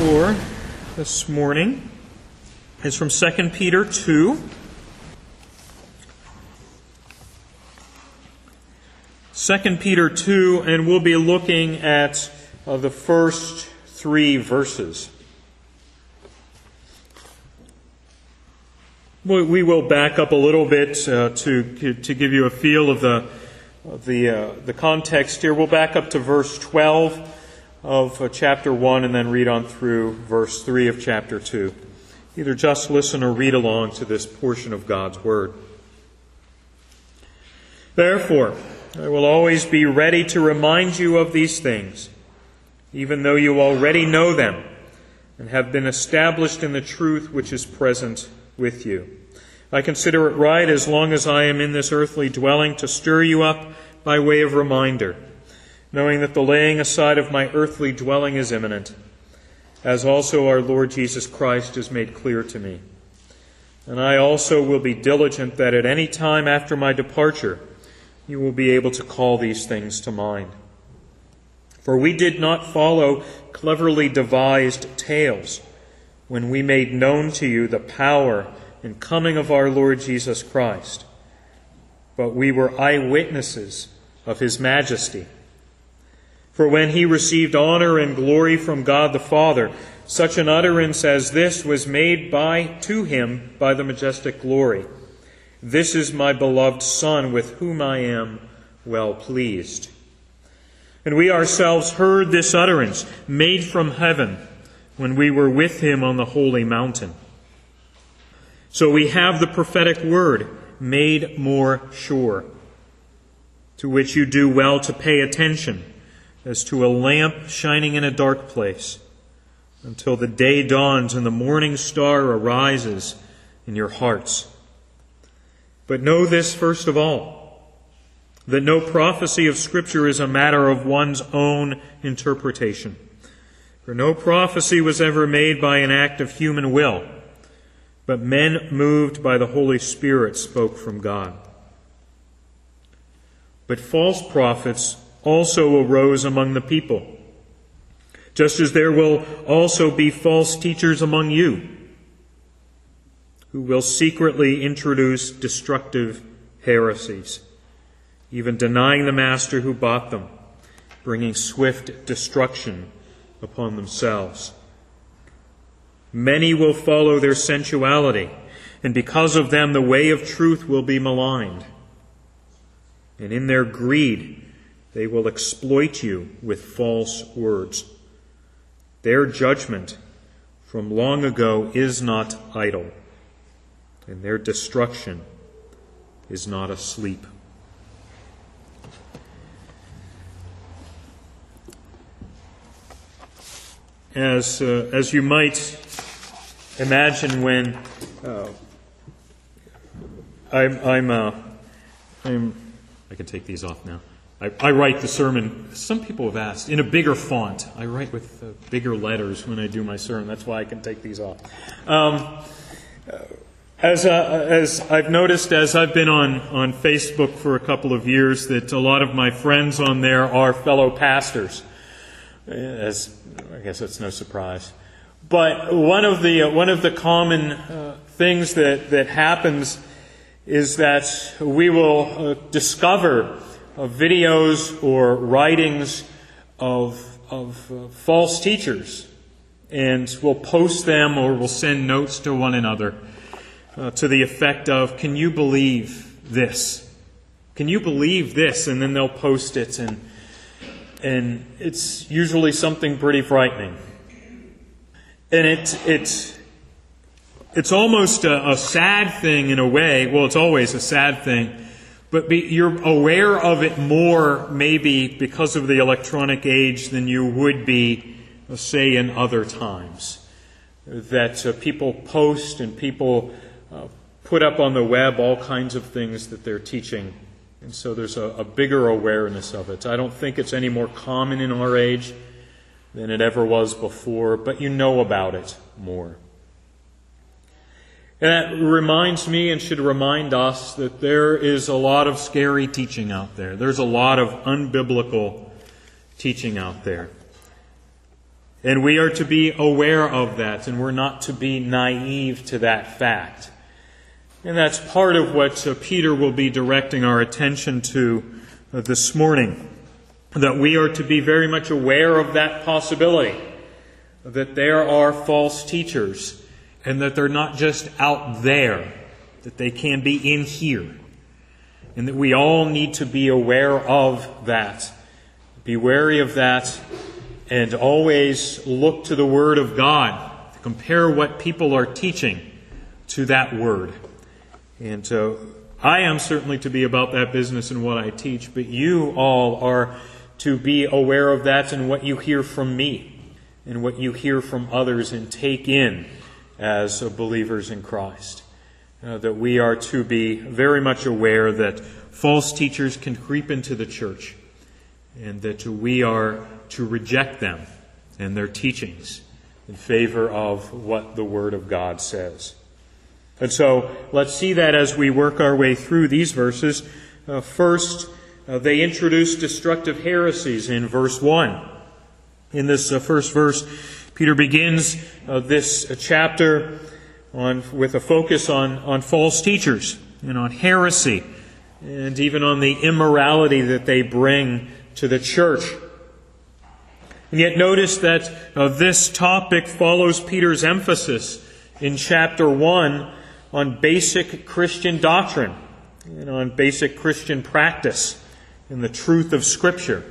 for this morning is from 2 Peter 2. 2 Peter 2, and we'll be looking at the first 3 verses. We will back up a little bit to give you a feel of the context here. We'll back up to verse 12 of chapter 1 and then read on through verse 3 of chapter 2. Either just listen or read along to this portion of God's Word. Therefore, I will always be ready to remind you of these things, even though you already know them and have been established in the truth which is present with you. I consider it right, as long as I am in this earthly dwelling, to stir you up by way of reminder, knowing that the laying aside of my earthly dwelling is imminent, as also our Lord Jesus Christ has made clear to me. And I also will be diligent that at any time after my departure you will be able to call these things to mind. For we did not follow cleverly devised tales when we made known to you the power and coming of our Lord Jesus Christ, but we were eyewitnesses of His majesty. For when He received honor and glory from God the Father, such an utterance as this was made to Him by the majestic glory. This is my beloved Son, with whom I am well pleased. And we ourselves heard this utterance made from heaven when we were with Him on the holy mountain. So we have the prophetic word made more sure, to which you do well to pay attention, as to a lamp shining in a dark place, until the day dawns and the morning star arises in your hearts. But know this first of all, that no prophecy of Scripture is a matter of one's own interpretation. For no prophecy was ever made by an act of human will, but men moved by the Holy Spirit spoke from God. But false prophets also arose among the people, just as there will also be false teachers among you, who will secretly introduce destructive heresies, even denying the master who bought them, bringing swift destruction upon themselves. Many will follow their sensuality, and because of them the way of truth will be maligned. And in their greed they will exploit you with false words. Their judgment from long ago is not idle, and their destruction is not asleep. As you might imagine, when I can take these off now. I write the sermon. Some people have asked in a bigger font. I write with bigger letters when I do my sermon. That's why I can take these off. As I've noticed, as I've been on Facebook for a couple of years, that a lot of my friends on there are fellow pastors. As I guess that's no surprise. But one of the common things that happens is that we will discover videos or writings of false teachers, and we'll post them or we'll send notes to one another to the effect of, "Can you believe this? Can you believe this?" And then they'll post it, and it's usually something pretty frightening. And it's almost a sad thing in a way. Well, it's always a sad thing. But you're aware of it more maybe because of the electronic age than you would be, say, in other times. That people post and people put up on the web all kinds of things that they're teaching. And so there's a bigger awareness of it. I don't think it's any more common in our age than it ever was before, but you know about it more. And that reminds me and should remind us that there is a lot of scary teaching out there. There's a lot of unbiblical teaching out there. And we are to be aware of that, and we're not to be naive to that fact. And that's part of what Peter will be directing our attention to this morning. That we are to be very much aware of that possibility. That there are false teachers, and that they're not just out there, that they can be in here. And that we all need to be aware of that. Be wary of that, and always look to the Word of God. Compare what people are teaching to that Word. And I am certainly to be about that business in what I teach, but you all are to be aware of that and what you hear from me and what you hear from others and take in as believers in Christ. That we are to be very much aware that false teachers can creep into the church and that we are to reject them and their teachings in favor of what the Word of God says. And so, let's see that as we work our way through these verses. First, they introduce destructive heresies in verse 1. In this first verse, Peter begins this chapter with a focus on false teachers and on heresy and even on the immorality that they bring to the church. And yet notice that this topic follows Peter's emphasis in chapter 1 on basic Christian doctrine and on basic Christian practice and the truth of Scripture.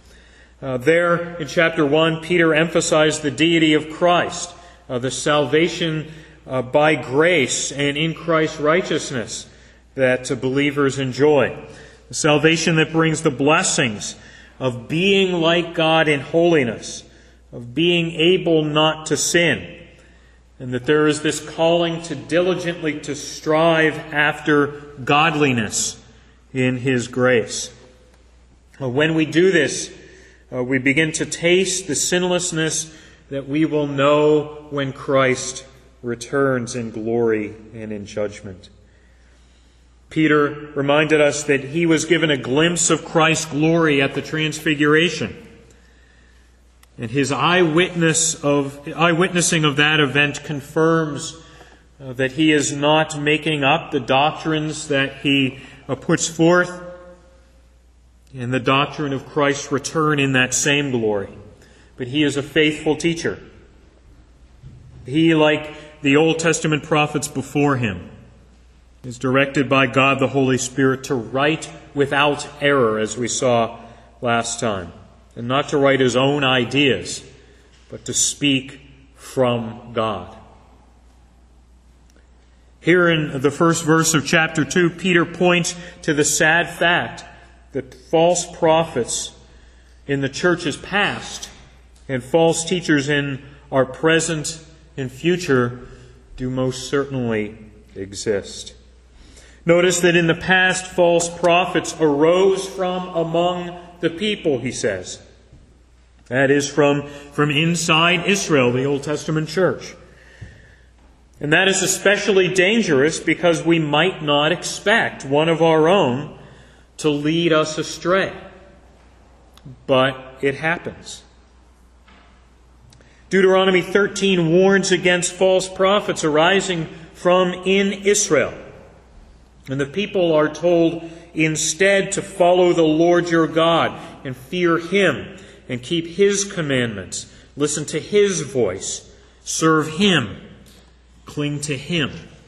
There in chapter 1, Peter emphasized the deity of Christ, the salvation by grace and in Christ's righteousness that believers enjoy. The salvation that brings the blessings of being like God in holiness, of being able not to sin, and that there is this calling to diligently to strive after godliness in His grace. When we do this, we begin to taste the sinlessness that we will know when Christ returns in glory and in judgment. Peter reminded us that he was given a glimpse of Christ's glory at the Transfiguration. And his eyewitnessing of that event confirms that he is not making up the doctrines that he puts forth in the doctrine of Christ's return in that same glory. But he is a faithful teacher. He, like the Old Testament prophets before him, is directed by God the Holy Spirit to write without error, as we saw last time, and not to write his own ideas, but to speak from God. Here in the first verse of chapter 2, Peter points to the sad fact that false prophets in the church's past and false teachers in our present and future do most certainly exist. Notice that in the past, false prophets arose from among the people, he says. That is from inside Israel, the Old Testament church. And that is especially dangerous because we might not expect one of our own to lead us astray. But it happens. Deuteronomy 13 warns against false prophets arising from in Israel. And the people are told instead to follow the Lord your God and fear Him and keep His commandments. Listen to His voice. Serve Him. Cling to Him.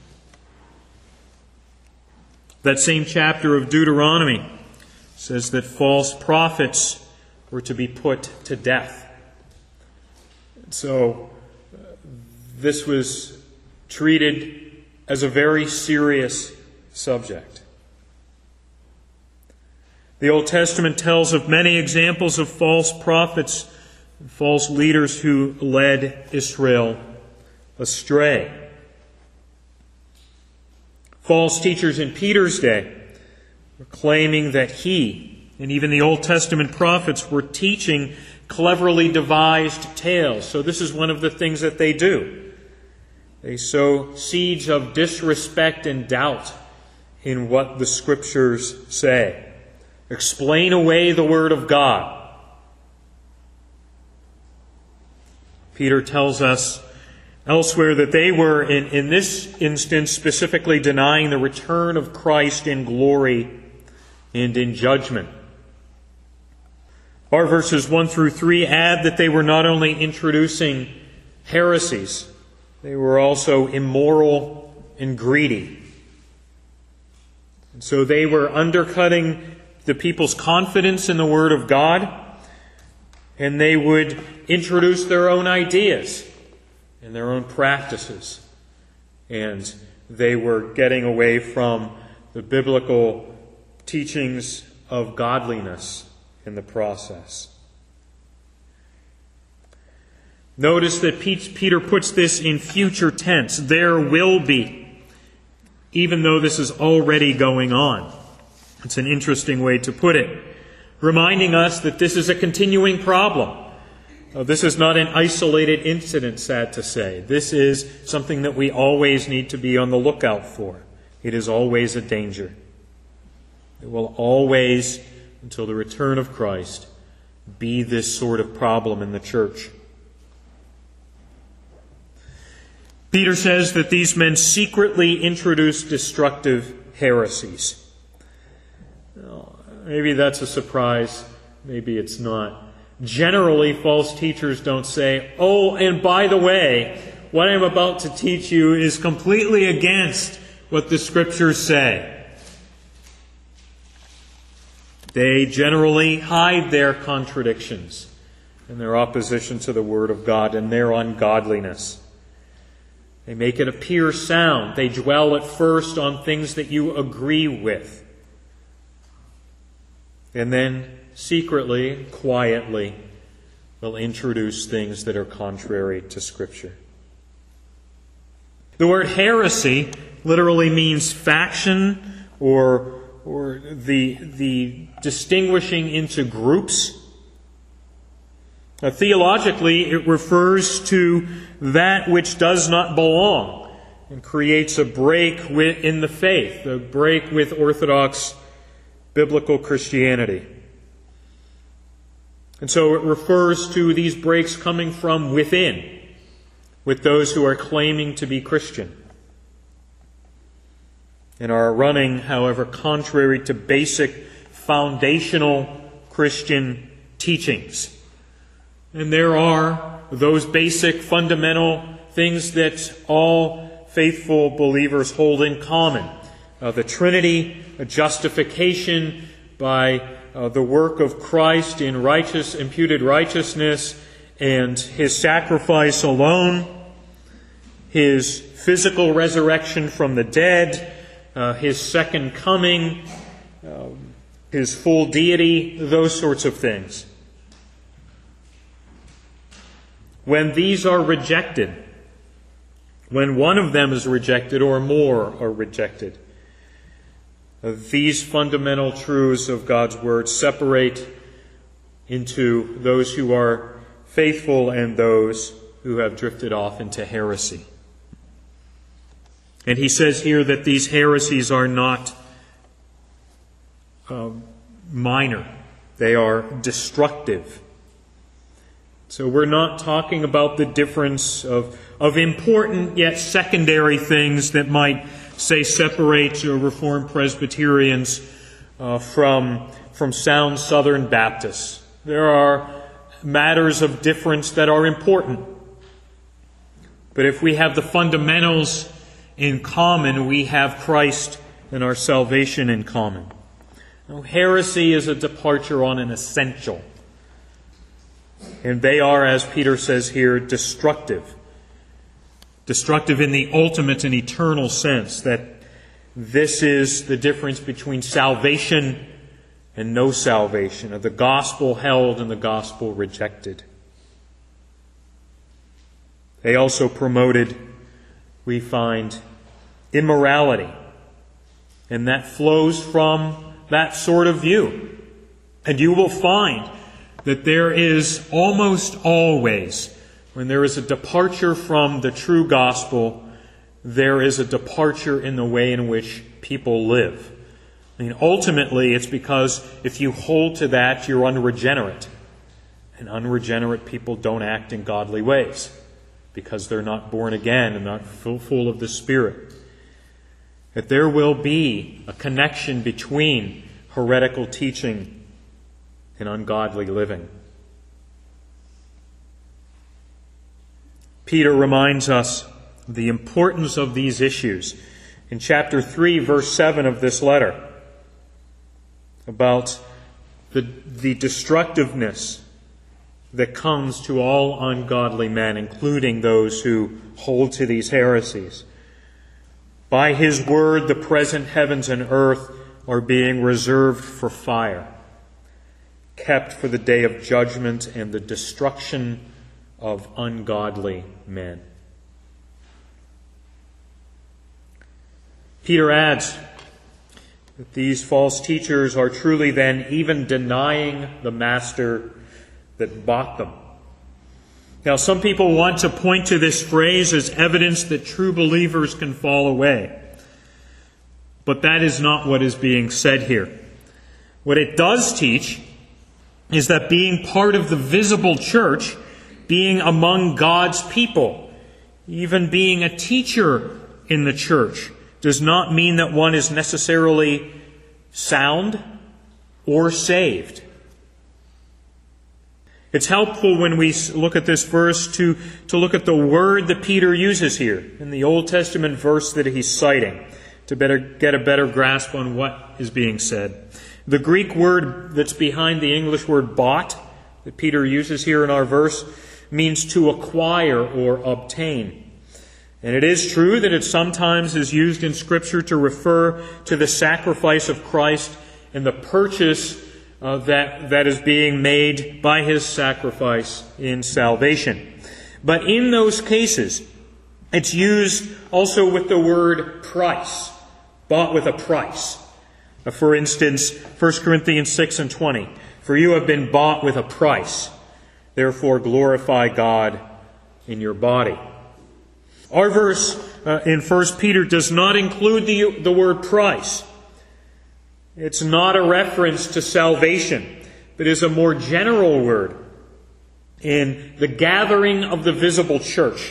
That same chapter of Deuteronomy says that false prophets were to be put to death. So this was treated as a very serious subject. The Old Testament tells of many examples of false prophets, false leaders who led Israel astray. False teachers in Peter's day were claiming that he and even the Old Testament prophets were teaching cleverly devised tales. So this is one of the things that they do. They sow seeds of disrespect and doubt in what the Scriptures say. Explain away the Word of God. Peter tells us elsewhere that they were, in this instance, specifically denying the return of Christ in glory and in judgment. Our verses 1 through 3 add that they were not only introducing heresies, they were also immoral and greedy. And so they were undercutting the people's confidence in the Word of God, and they would introduce their own ideas and their own practices. And they were getting away from the biblical teachings of godliness in the process. Notice that Peter puts this in future tense. There will be, even though this is already going on. It's an interesting way to put it, reminding us that this is a continuing problem. This is not an isolated incident, sad to say. This is something that we always need to be on the lookout for. It is always a danger. It will always, until the return of Christ, be this sort of problem in the church. Peter says that these men secretly introduced destructive heresies. Well, maybe that's a surprise. Maybe it's not. Generally, false teachers don't say, "Oh, and by the way, what I'm about to teach you is completely against what the Scriptures say." They generally hide their contradictions and their opposition to the Word of God and their ungodliness. They make it appear sound. They dwell at first on things that you agree with. And then secretly, quietly, will introduce things that are contrary to Scripture. The word heresy literally means faction or the distinguishing into groups. Now, theologically, it refers to that which does not belong and creates a break in the faith, a break with Orthodox biblical Christianity. And so it refers to these breaks coming from within, with those who are claiming to be Christian, and are running, however, contrary to basic foundational Christian teachings. And there are those basic fundamental things that all faithful believers hold in common. The Trinity, justification by the work of Christ in imputed righteousness and His sacrifice alone, His physical resurrection from the dead, His second coming, His full deity, those sorts of things. When these are rejected, when one of them is rejected or more are rejected, these fundamental truths of God's Word separate into those who are faithful and those who have drifted off into heresy. And he says here that these heresies are not minor. They are destructive. So we're not talking about the difference of important yet secondary things that might, say, separate Reformed Presbyterians from sound Southern Baptists. There are matters of difference that are important. But if we have the fundamentals in common, we have Christ and our salvation in common. Now, heresy is a departure on an essential. And they are, as Peter says here, destructive. Destructive in the ultimate and eternal sense, that this is the difference between salvation and no salvation, of the gospel held and the gospel rejected. They also promoted, we find, immorality. And that flows from that sort of view. And you will find that there is almost always, when there is a departure from the true gospel, there is a departure in the way in which people live. I mean, ultimately, it's because if you hold to that, you're unregenerate. And unregenerate people don't act in godly ways because they're not born again and not full of the Spirit. That there will be a connection between heretical teaching and ungodly living. Peter reminds us of the importance of these issues in chapter 3, verse 7 of this letter, about the destructiveness that comes to all ungodly men, including those who hold to these heresies. By His word, the present heavens and earth are being reserved for fire, kept for the day of judgment and the destruction of ungodly men. Peter adds that these false teachers are truly then even denying the master that bought them. Now, some people want to point to this phrase as evidence that true believers can fall away. But that is not what is being said here. What it does teach is that being part of the visible church, being among God's people, even being a teacher in the church, does not mean that one is necessarily sound or saved. It's helpful when we look at this verse to look at the word that Peter uses here in the Old Testament verse that he's citing to get a better grasp on what is being said. The Greek word that's behind the English word bought that Peter uses here in our verse means to acquire or obtain. And it is true that it sometimes is used in Scripture to refer to the sacrifice of Christ and the purchase that is being made by His sacrifice in salvation. But in those cases, it's used also with the word price, bought with a price. For instance, 1 Corinthians 6:20, "For you have been bought with a price, therefore glorify God in your body." Our verse in 1 Peter does not include the word price. It's not a reference to salvation, but is a more general word in the gathering of the visible church.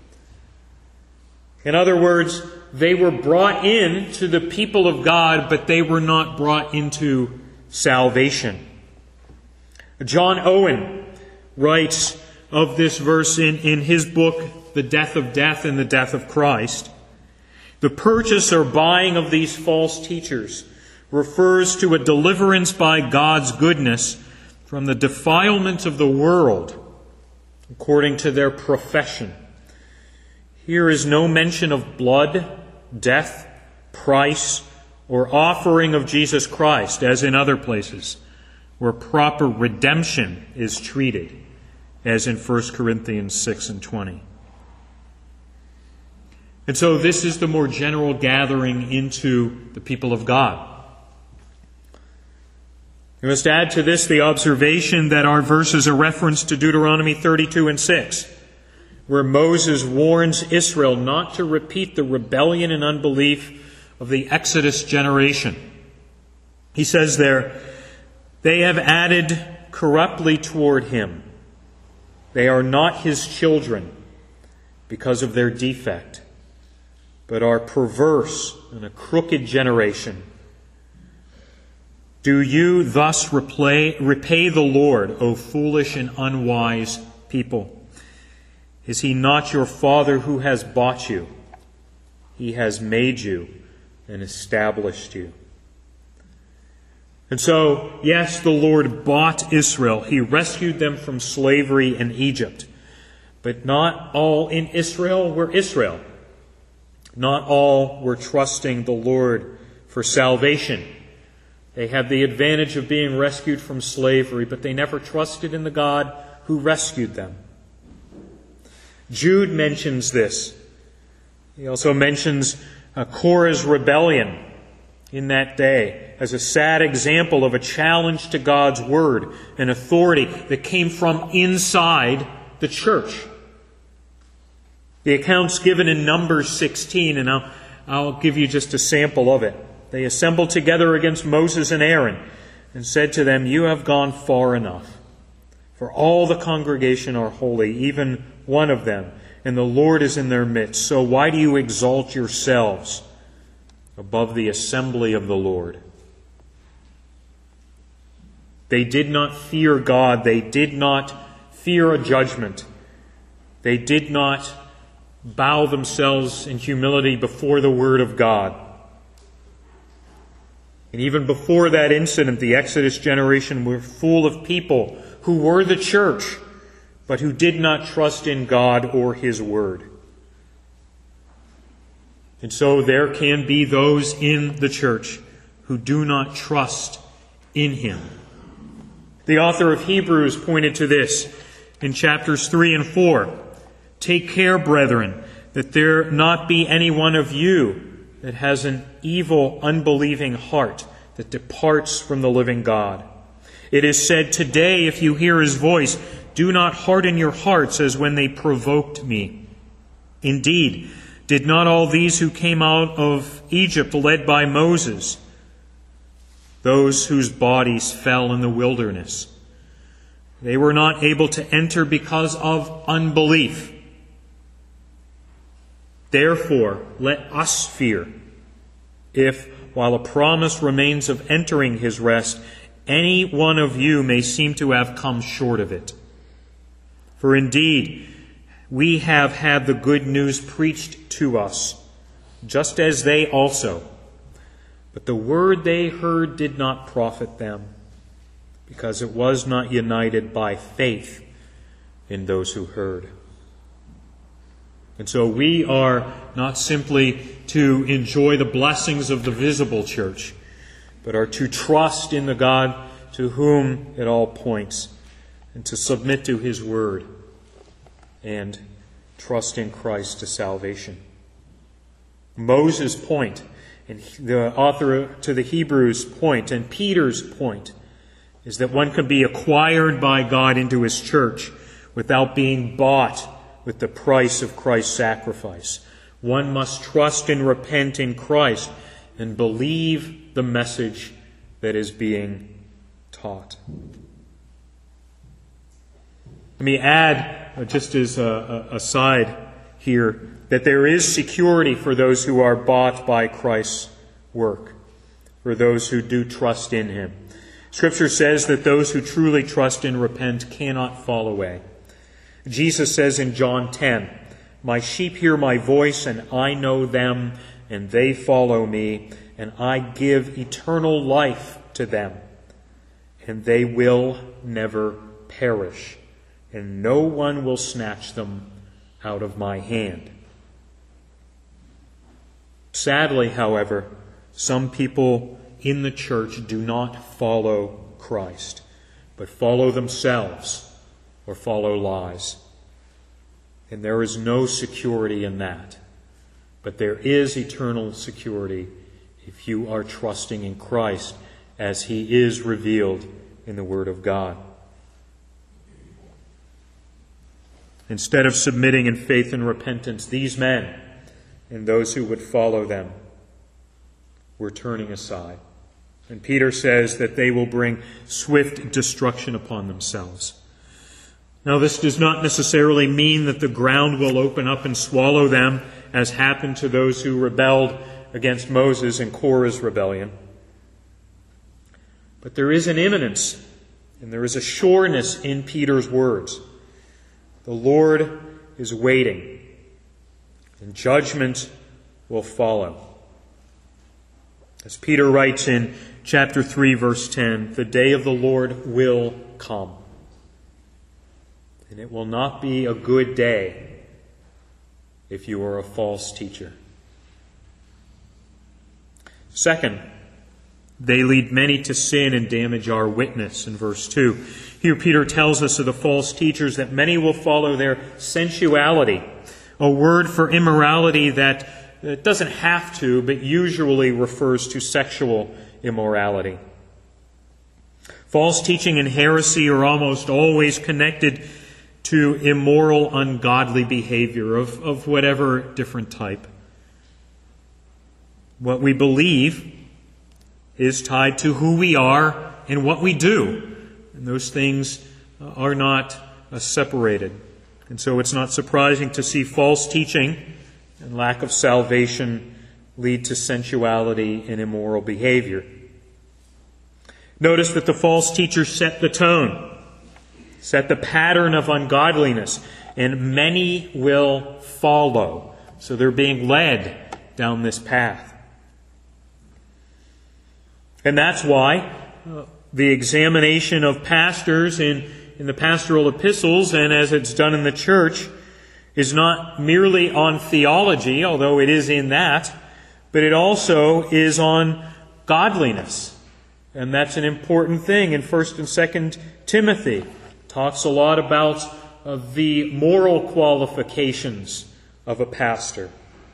In other words, they were brought in to the people of God, but they were not brought into salvation. John Owen writes of this verse in his book, The Death of Death and the Death of Christ. The purchase or buying of these false teachers refers to a deliverance by God's goodness from the defilement of the world, according to their profession. Here is no mention of blood, death, price, or offering of Jesus Christ, as in other places, where proper redemption is treated, as in 1 Corinthians 6:20. And so this is the more general gathering into the people of God. We must add to this the observation that our verse is a reference to Deuteronomy 32:6, where Moses warns Israel not to repeat the rebellion and unbelief of the Exodus generation. He says there, "They have added corruptly toward him. They are not his children because of their defect, but are perverse and a crooked generation. Do you thus repay the Lord, O foolish and unwise people? Is He not your Father who has bought you? He has made you and established you." And so, yes, the Lord bought Israel. He rescued them from slavery in Egypt. But not all in Israel were Israel. Not all were trusting the Lord for salvation. They had the advantage of being rescued from slavery, but they never trusted in the God who rescued them. Jude mentions this. He also mentions Korah's rebellion in that day as a sad example of a challenge to God's word and authority that came from inside the church. The account's given in Numbers 16, and I'll give you just a sample of it. They assembled together against Moses and Aaron and said to them, "You have gone far enough. For all the congregation are holy, even one of them, and the Lord is in their midst. So why do you exalt yourselves above the assembly of the Lord? They did not fear God. They did not fear a judgment. They did not bow themselves in humility before the Word of God. And even before that incident, the Exodus generation were full of people who were the church, but who did not trust in God or His Word. And so there can be those in the church who do not trust in Him. The author of Hebrews pointed to this in chapters 3 and 4. Take care, brethren, that there not be any one of you that has an evil, unbelieving heart that departs from the living God. It is said, today, if you hear His voice, do not harden your hearts as when they provoked me. Indeed, did not all these who came out of Egypt led by Moses, those whose bodies fell in the wilderness, they were not able to enter because of unbelief. Therefore, let us fear, if, while a promise remains of entering His rest, any one of you may seem to have come short of it. For indeed, we have had the good news preached to us, just as they also. But the word they heard did not profit them, because it was not united by faith in those who heard. And so we are not simply to enjoy the blessings of the visible church, but are to trust in the God to whom it all points, and to submit to His Word, and trust in Christ to salvation. Moses' point, and the author to the Hebrews' point, and Peter's point, is that one can be acquired by God into His church without being bought with the price of Christ's sacrifice. One must trust and repent in Christ and believe the message that is being taught. Let me add, just as a side here, that there is security for those who are bought by Christ's work, for those who do trust in Him. Scripture says that those who truly trust and repent cannot fall away. Jesus says in John 10, my sheep hear my voice, and I know them, and they follow me, and I give eternal life to them, and they will never perish, and no one will snatch them out of my hand. Sadly, however, some people in the church do not follow Christ, but follow themselves or follow lies. And there is no security in that. But there is eternal security if you are trusting in Christ as He is revealed in the Word of God. Instead of submitting in faith and repentance, these men and those who would follow them were turning aside. And Peter says that they will bring swift destruction upon themselves. Now, this does not necessarily mean that the ground will open up and swallow them, as happened to those who rebelled against Moses in Korah's rebellion. But there is an imminence, and there is a sureness in Peter's words. The Lord is waiting, and judgment will follow. As Peter writes in chapter 3, verse 10, the day of the Lord will come. And it will not be a good day if you are a false teacher. Second, they lead many to sin and damage our witness in verse 2. Here Peter tells us of the false teachers that many will follow their sensuality, a word for immorality that doesn't have to, but usually refers to sexual immorality. False teaching and heresy are almost always connected to immoral, ungodly behavior of whatever different type. What we believe is tied to who we are and what we do. And those things are not separated. And so it's not surprising to see false teaching and lack of salvation lead to sensuality and immoral behavior. Notice that the false teachers set the tone, set the pattern of ungodliness, and many will follow. So they're being led down this path. And that's why the examination of pastors in the pastoral epistles, and as it's done in the church, is not merely on theology, although it is in that, but it also is on godliness. And that's an important thing in 1 and 2 Timothy. It talks a lot about the moral qualifications of a pastor.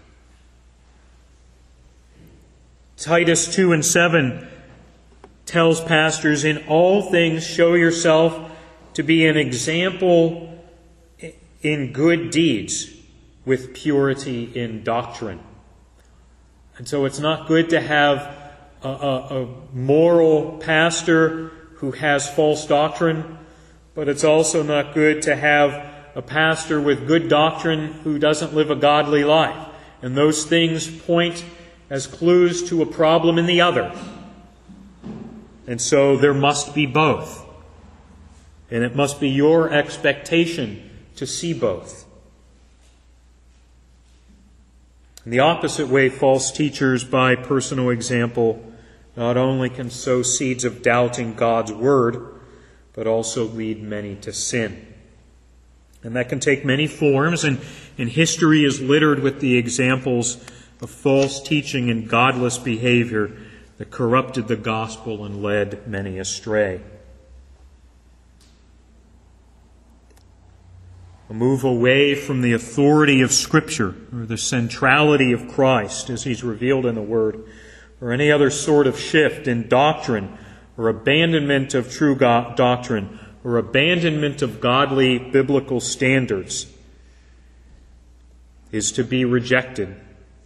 Titus 2 and 7 tells pastors, in all things show yourself to be an example in good deeds with purity in doctrine. And so it's not good to have a moral pastor who has false doctrine, but it's also not good to have a pastor with good doctrine who doesn't live a godly life. And those things point as clues to a problem in the other. And so there must be both. And it must be your expectation to see both. In the opposite way, false teachers, by personal example, not only can sow seeds of doubt in God's Word, but also lead many to sin. And that can take many forms, and history is littered with the examples of false teaching and godless behavior that corrupted the gospel and led many astray. A move away from the authority of Scripture, or the centrality of Christ as He's revealed in the Word, or any other sort of shift in doctrine, or abandonment of true doctrine, or abandonment of godly biblical standards, is to be rejected.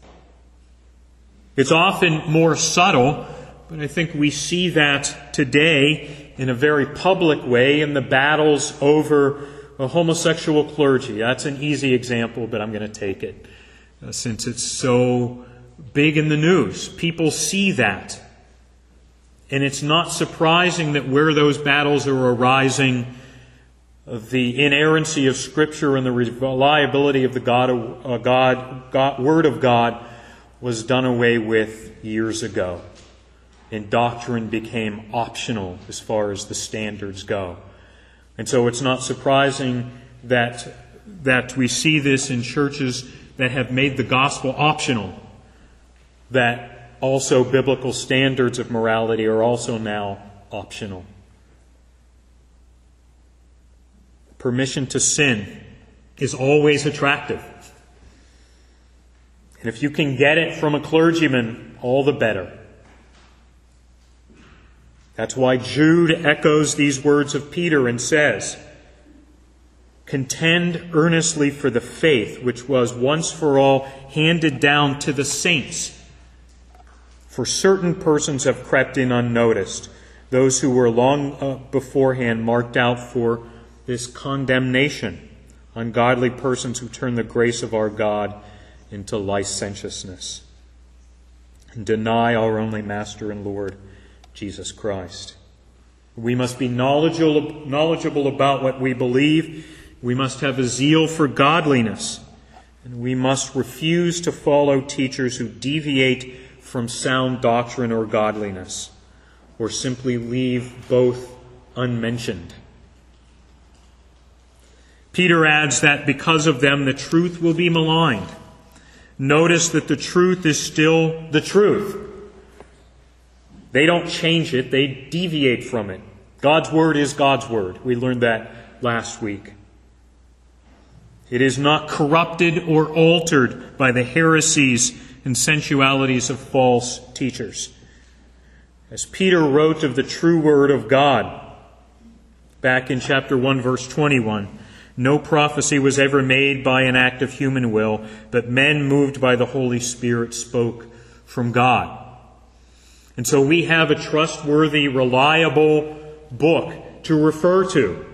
It's often more subtle, but I think we see that today in a very public way in the battles over a homosexual clergy. That's an easy example, but I'm going to take it since it's so big in the news. People see that. And it's not surprising that where those battles are arising, the inerrancy of Scripture and the reliability of the Word of God was done away with years ago. And doctrine became optional as far as the standards go. And so it's not surprising that we see this in churches that have made the gospel optional, that also biblical standards of morality are also now optional. Permission to sin is always attractive. And if you can get it from a clergyman, all the better. That's why Jude echoes these words of Peter and says, "Contend earnestly for the faith which was once for all handed down to the saints. For certain persons have crept in unnoticed, those who were long beforehand marked out for this condemnation, ungodly persons who turn the grace of our God into licentiousness and deny our only Master and Lord, Jesus Christ." We must be knowledgeable about what we believe. We must have a zeal for godliness. And we must refuse to follow teachers who deviate from sound doctrine or godliness, or simply leave both unmentioned. Peter adds that because of them the truth will be maligned. Notice that the truth is still the truth. They don't change it, they deviate from it. God's Word is God's Word. We learned that last week. It is not corrupted or altered by the heresies and sensualities of false teachers. As Peter wrote of the true Word of God, back in chapter 1, verse 21, "No prophecy was ever made by an act of human will, but men moved by the Holy Spirit spoke from God." And so we have a trustworthy, reliable book to refer to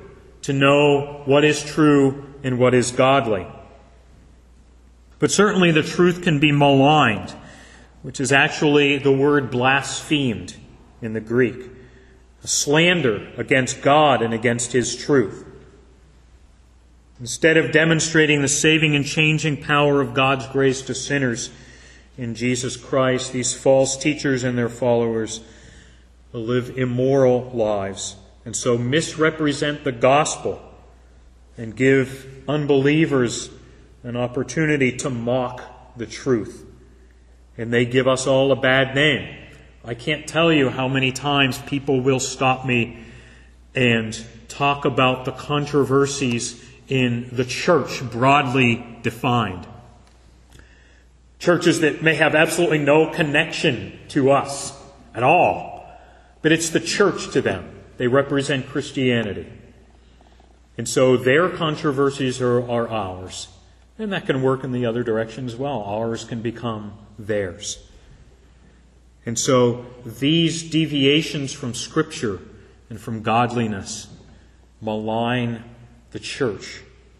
to know what is true and what is godly. But certainly the truth can be maligned, which is actually the word blasphemed in the Greek. A slander against God and against His truth. Instead of demonstrating the saving and changing power of God's grace to sinners in Jesus Christ, these false teachers and their followers will live immoral lives and so misrepresent the gospel and give unbelievers an opportunity to mock the truth. And they give us all a bad name. I can't tell you how many times people will stop me and talk about the controversies in the church, broadly defined. Churches that may have absolutely no connection to us at all. But it's the church to them. They represent Christianity. And so their controversies are ours. And that can work in the other direction as well. Ours can become theirs. And so these deviations from Scripture and from godliness malign the church.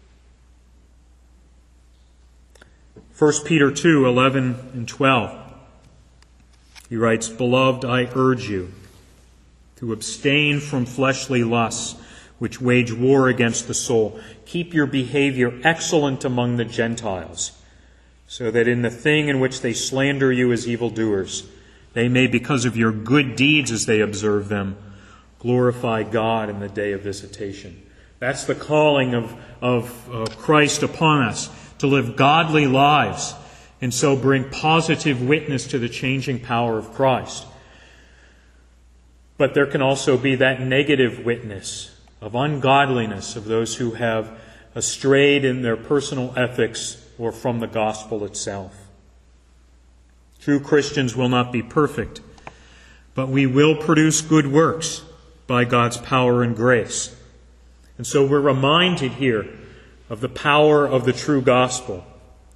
1 Peter 2:11 and 12. He writes, "Beloved, I urge you to abstain from fleshly lusts, which wage war against the soul. Keep your behavior excellent among the Gentiles, so that in the thing in which they slander you as evildoers, they may, because of your good deeds as they observe them, glorify God in the day of visitation." That's the calling of Christ upon us, to live godly lives and so bring positive witness to the changing power of Christ. But there can also be that negative witness of ungodliness of those who have strayed in their personal ethics or from the gospel itself. True Christians will not be perfect, but we will produce good works by God's power and grace. And so we're reminded here of the power of the true gospel,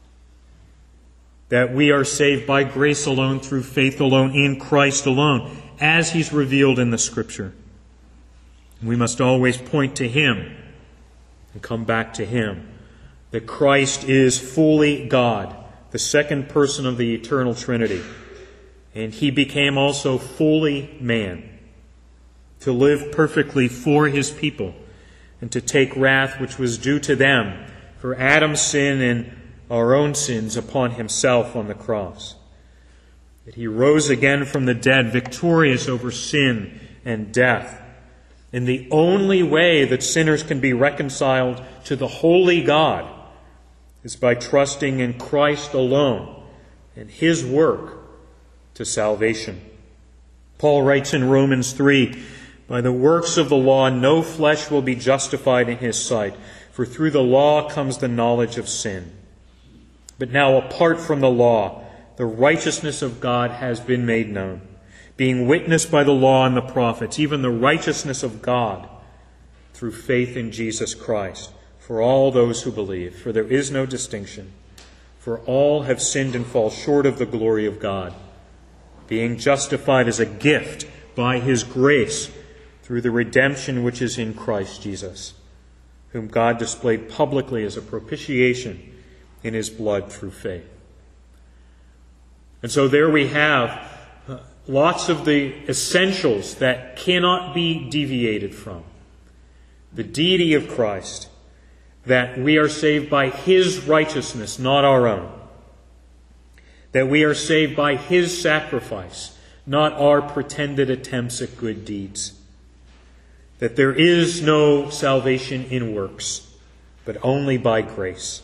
that we are saved by grace alone, through faith alone, in Christ alone, as He's revealed in the Scripture. We must always point to Him and come back to Him, that Christ is fully God, the second person of the eternal Trinity, and He became also fully man, to live perfectly for His people, and to take wrath which was due to them for Adam's sin and our own sins upon Himself on the cross. That He rose again from the dead, victorious over sin and death. And the only way that sinners can be reconciled to the holy God is by trusting in Christ alone and His work to salvation. Paul writes in Romans 3, "By the works of the law no flesh will be justified in His sight, for through the law comes the knowledge of sin. But now apart from the law, the righteousness of God has been made known, being witnessed by the law and the prophets, even the righteousness of God through faith in Jesus Christ, for all those who believe. For there is no distinction, for all have sinned and fall short of the glory of God, being justified as a gift by His grace through the redemption which is in Christ Jesus, whom God displayed publicly as a propitiation in His blood through faith." And so there we have lots of the essentials that cannot be deviated from. The deity of Christ, that we are saved by His righteousness, not our own. That we are saved by His sacrifice, not our pretended attempts at good deeds. That there is no salvation in works, but only by grace.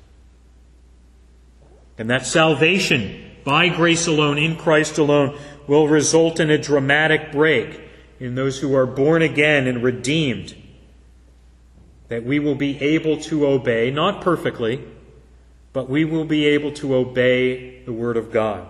And that salvation by grace alone, in Christ alone, will result in a dramatic break in those who are born again and redeemed. That we will be able to obey, not perfectly, but we will be able to obey the Word of God.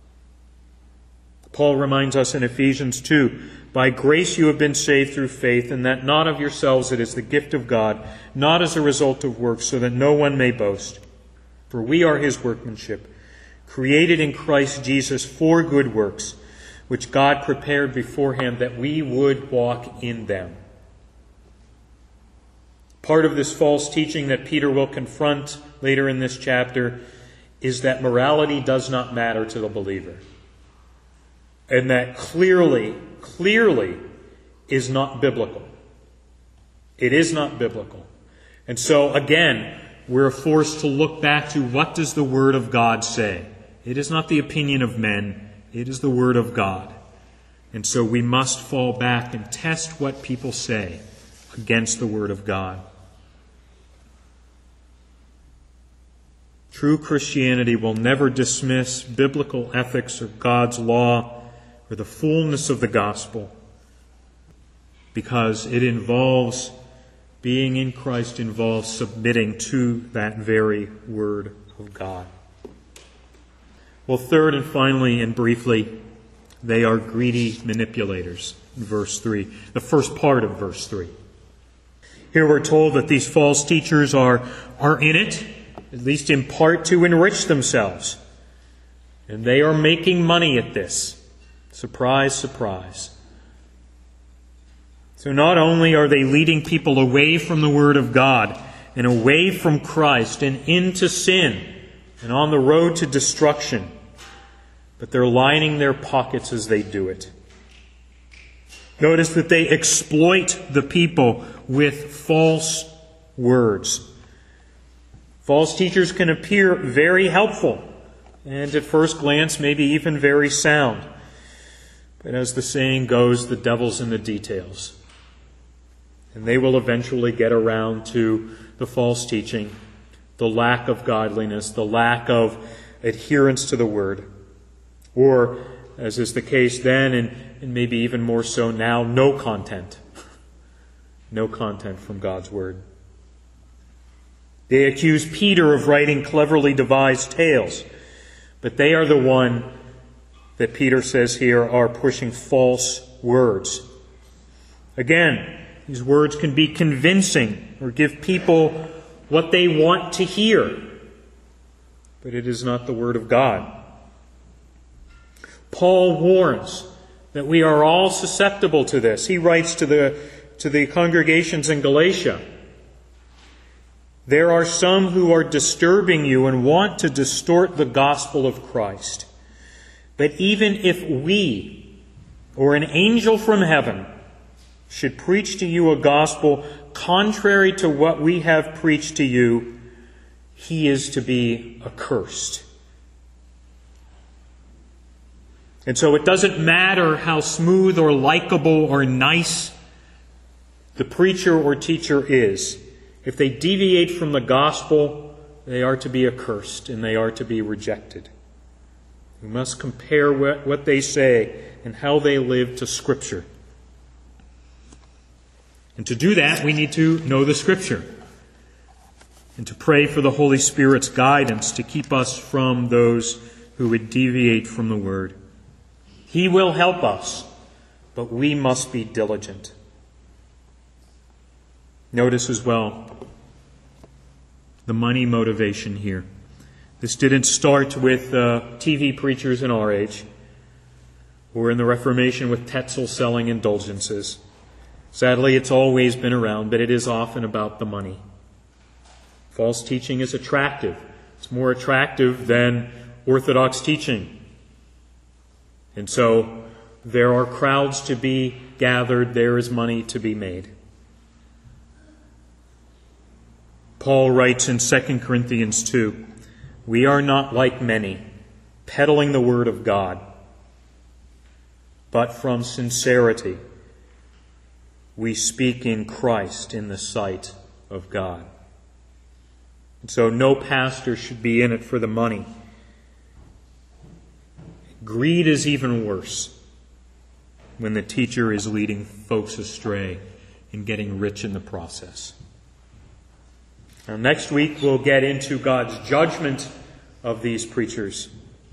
Paul reminds us in Ephesians 2, "By grace you have been saved through faith, and that not of yourselves, it is the gift of God, not as a result of works, so that no one may boast. For we are His workmanship, created in Christ Jesus for good works, which God prepared beforehand that we would walk in them." Part of this false teaching that Peter will confront later in this chapter is that morality does not matter to the believer. And that clearly is not biblical. It is not biblical. And so, again, we're forced to look back to what does the Word of God say? It is not the opinion of men. It is the Word of God. And so we must fall back and test what people say against the Word of God. True Christianity will never dismiss biblical ethics or God's law or the fullness of the gospel, because it involves, being in Christ involves submitting to that very Word of God. Well, third and finally and briefly, they are greedy manipulators. In verse 3, the first part of verse 3. Here we're told that these false teachers are in it, at least in part, to enrich themselves. And they are making money at this. Surprise, surprise. So not only are they leading people away from the Word of God and away from Christ and into sin and on the road to destruction, but they're lining their pockets as they do it. Notice that they exploit the people with false words. False teachers can appear very helpful and at first glance maybe even very sound. But as the saying goes, the devil's in the details. And they will eventually get around to the false teaching, the lack of godliness, the lack of adherence to the Word. Or, as is the case then, and maybe even more so now, no content. No content from God's Word. They accuse Peter of writing cleverly devised tales, but they are the one that Peter says here are pushing false words. Again, these words can be convincing or give people what they want to hear, but it is not the Word of God. Paul warns that we are all susceptible to this. He writes to the congregations in Galatia, "There are some who are disturbing you and want to distort the gospel of Christ. But even if we, or an angel from heaven, should preach to you a gospel contrary to what we have preached to you, he is to be accursed." And so it doesn't matter how smooth or likable or nice the preacher or teacher is. If they deviate from the gospel, they are to be accursed and they are to be rejected. We must compare what they say and how they live to Scripture. And to do that, we need to know the Scripture and to pray for the Holy Spirit's guidance to keep us from those who would deviate from the Word. He will help us, but we must be diligent. Notice as well the money motivation here. This didn't start with TV preachers in our age or in the Reformation with Tetzel selling indulgences. Sadly, it's always been around, but it is often about the money. False teaching is attractive. It's more attractive than orthodox teaching. And so there are crowds to be gathered. There is money to be made. Paul writes in 2 Corinthians 2, "We are not like many, peddling the word of God, but from sincerity we speak in Christ in the sight of God." And so no pastor should be in it for the money. Greed is even worse when the teacher is leading folks astray and getting rich in the process. Now, next week we'll get into God's judgment of these preachers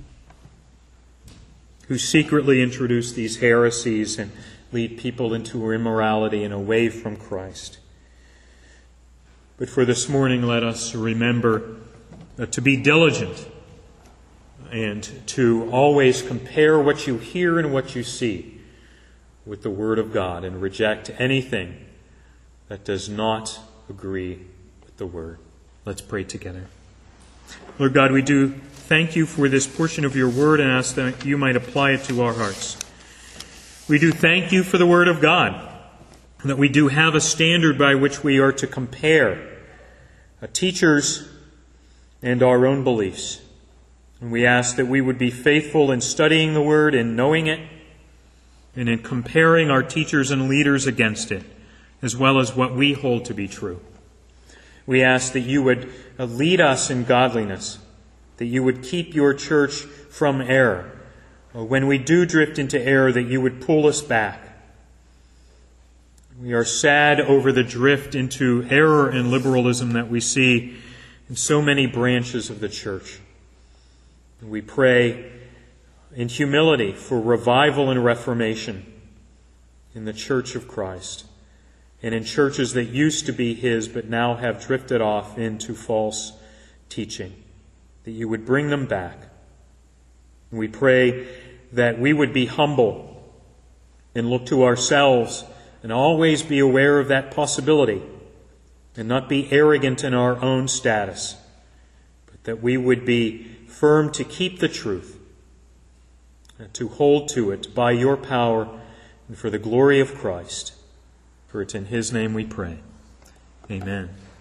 who secretly introduce these heresies and lead people into immorality and away from Christ. But for this morning, let us remember to be diligent and to always compare what you hear and what you see with the Word of God and reject anything that does not agree with the Word. Let's pray together. Lord God, we do thank you for this portion of your Word and ask that you might apply it to our hearts. We do thank you for the Word of God, that we do have a standard by which we are to compare teachers and our own beliefs. And we ask that we would be faithful in studying the Word, in knowing it, and in comparing our teachers and leaders against it, as well as what we hold to be true. We ask that you would lead us in godliness, that you would keep your church from error. When we do drift into error, that you would pull us back. We are sad over the drift into error and liberalism that we see in so many branches of the church. And we pray in humility for revival and reformation in the Church of Christ and in churches that used to be His but now have drifted off into false teaching, that you would bring them back. And we pray that we would be humble and look to ourselves and always be aware of that possibility and not be arrogant in our own status, but that we would be firm to keep the truth and to hold to it by your power and for the glory of Christ. For it's in His name we pray. Amen.